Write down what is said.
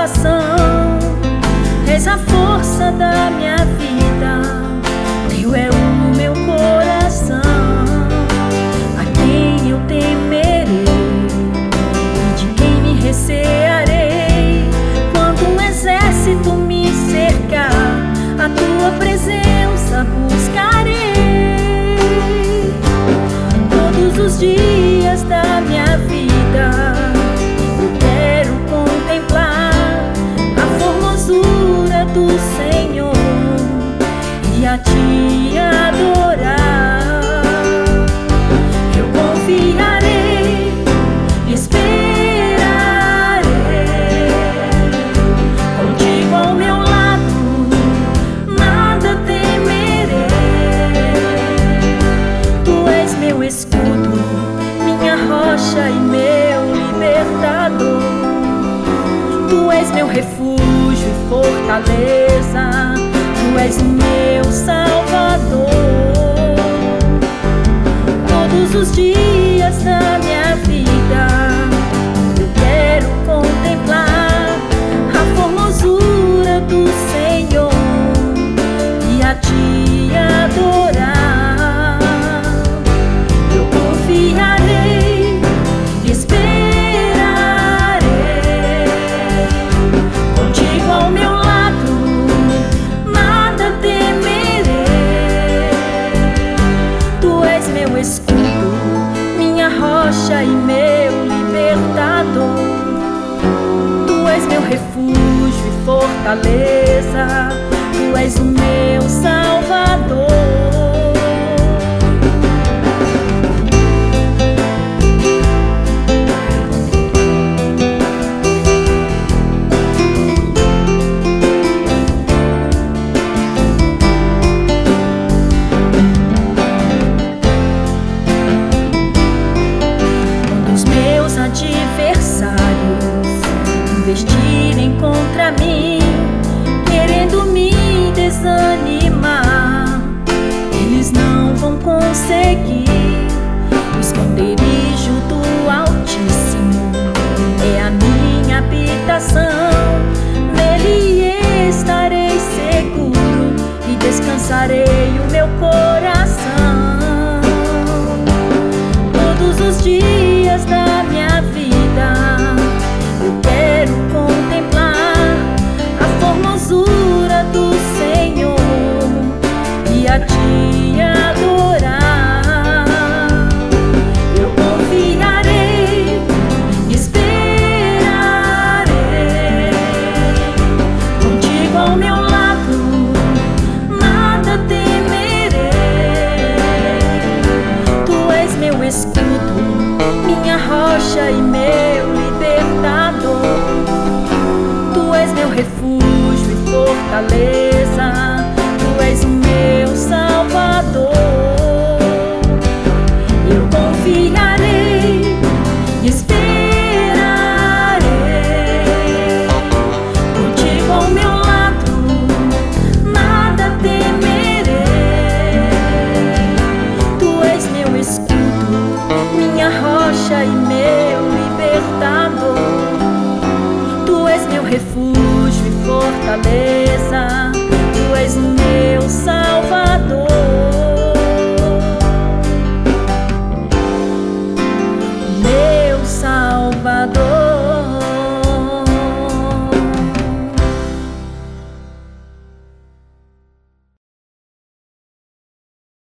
salvação, és a força da minha vida, teu é o meu coração. A quem eu temerei e de quem me recearei? Quando um exército me cercar, a tua presença buscarei. Todos os dias da minha vida eu quero contemplar a formosura do Senhor e a te adorar. Eu confiarei, esperarei, contigo ao meu lado, nada temerei. Tu és meu escudo, minha rocha e meu libertador. Tu és meu refúgio e fortaleza, tu és meu Salvador. Todos os dias da minha vida eu quero contemplar a formosura do Senhor e a te adorar. Eu confiarei, esperarei, contigo ao meu lado, nada temerei. Tu és meu escudo, minha rocha e meu libertador. Tu és meu refúgio e fortaleza, tu és o meu Salvador. Adversários investirem contra mim, querendo me desanimar, eles não vão conseguir. O esconderijo do Altíssimo é a minha habitação, nele estarei seguro e descansarei o meu coração. Todos os dias da minha vida eu quero contemplar a formosura do Senhor e a te adorar. Eu confiarei, esperarei, contigo ao meu lado, nada temerei. Tu és meu escudo, minha rocha e meu libertador. Tu és meu refúgio e fortaleza,